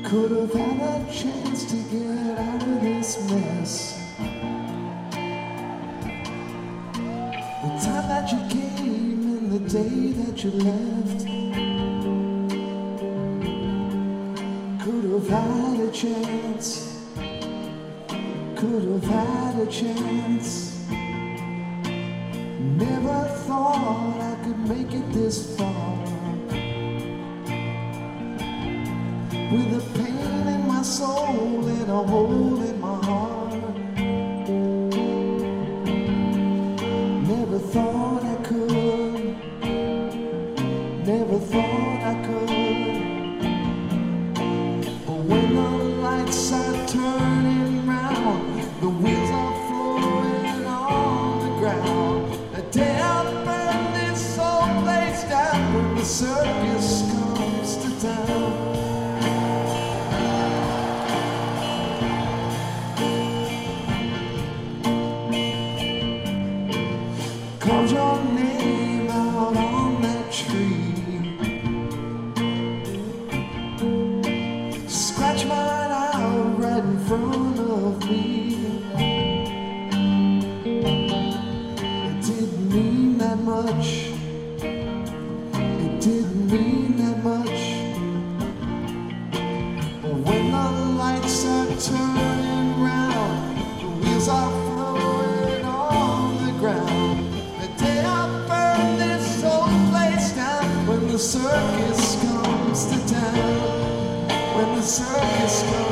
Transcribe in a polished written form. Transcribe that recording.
Could have had a chance to get out of this mess. The time that you came and the day that you left. Could have had a chance. Could have had a chance. Never thought I could make it this far. With a pain in my soul and a hole in my heart. Never thought I could. Never thought I could. But when the lights are turning round, the wheels are flowing on the ground. The day I burn this old place down, when the circus comes to town. Called your name out on that tree. Scratch mine out right in front of me. It didn't mean that much. It didn't mean that much. But when the lights are turning round, the wheels are flowing on the ground. When the circus comes to town, when the circus comes